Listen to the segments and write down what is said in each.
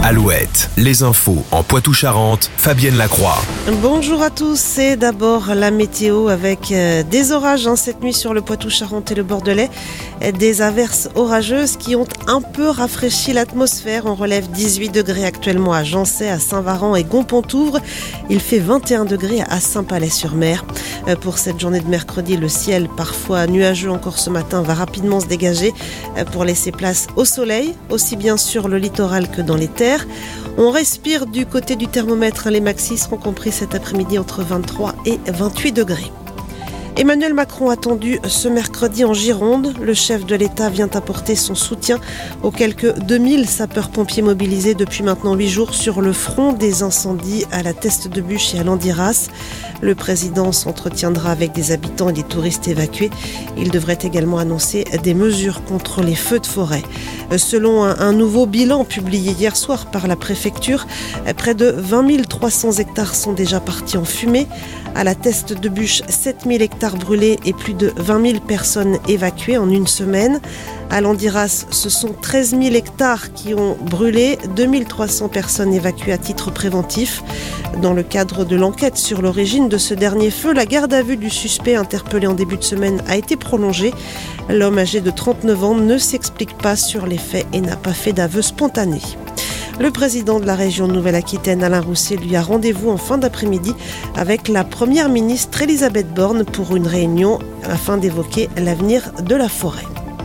Alouette, les infos en Poitou-Charentes, Fabienne Lacroix. Bonjour à tous, c'est d'abord la météo avec des orages cette nuit sur le Poitou-Charentes et le Bordelais. Des averses orageuses qui ont un peu rafraîchi l'atmosphère. On relève 18 degrés actuellement à Jancet, à Saint-Varant et Gonpontouvre. Il fait 21 degrés à Saint-Palais-sur-Mer. Pour cette journée de mercredi, le ciel, parfois nuageux encore ce matin, va rapidement se dégager pour laisser place au soleil, aussi bien sur le littoral que dans les terres. On respire du côté du thermomètre. Les maxis seront compris cet après-midi entre 23 et 28 degrés. Emmanuel Macron attendu ce mercredi en Gironde. Le chef de l'État vient apporter son soutien aux quelques 2000 sapeurs-pompiers mobilisés depuis maintenant 8 jours sur le front des incendies à la Teste de Buch et à Landiras. Le président s'entretiendra avec des habitants et des touristes évacués. Il devrait également annoncer des mesures contre les feux de forêt. Selon un nouveau bilan publié hier soir par la préfecture, près de 20 300 hectares sont déjà partis en fumée. À la Teste de Buch, 7 000 hectares brûlés et plus de 20 000 personnes évacuées en une semaine. À Landiras, ce sont 13 000 hectares qui ont brûlé, 2 300 personnes évacuées à titre préventif. Dans le cadre de l'enquête sur l'origine de ce dernier feu, la garde à vue du suspect interpellé en début de semaine a été prolongée. L'homme âgé de 39 ans ne s'explique pas sur les faits et n'a pas fait d'aveu spontané. Le président de la région Nouvelle-Aquitaine, Alain Rousset, lui a rendez-vous en fin d'après-midi avec la première ministre Elisabeth Borne pour une réunion afin d'évoquer l'avenir de la forêt.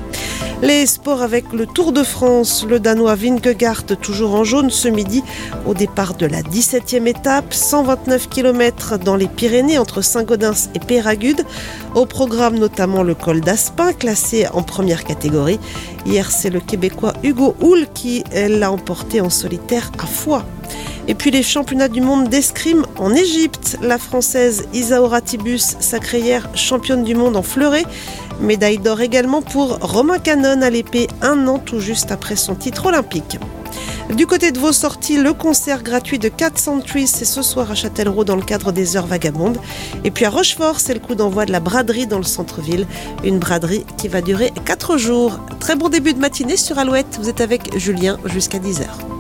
Les sports avec le Tour de France, le Danois Vingegaard toujours en jaune ce midi au départ de la 17e étape, 129 km dans les Pyrénées entre Saint-Gaudens et Peyragudes. Au programme notamment le col d'Aspin classé en première catégorie. Hier c'est le Québécois Hugo Houle qui l'a emporté en solitaire à Foix. Et puis les championnats du monde d'escrime en Égypte. La Française Isaora Tibus, sacrée hier championne du monde en fleuret. Médaille d'or également pour Romain Canon à l'épée, 1 an tout juste après son titre olympique. Du côté de vos sorties, le concert gratuit de Cat Century, c'est ce soir à Châtellerault dans le cadre des Heures Vagabondes. Et puis à Rochefort, c'est le coup d'envoi de la braderie dans le centre-ville. Une braderie qui va durer 4 jours. Très bon début de matinée sur Alouette. Vous êtes avec Julien jusqu'à 10h.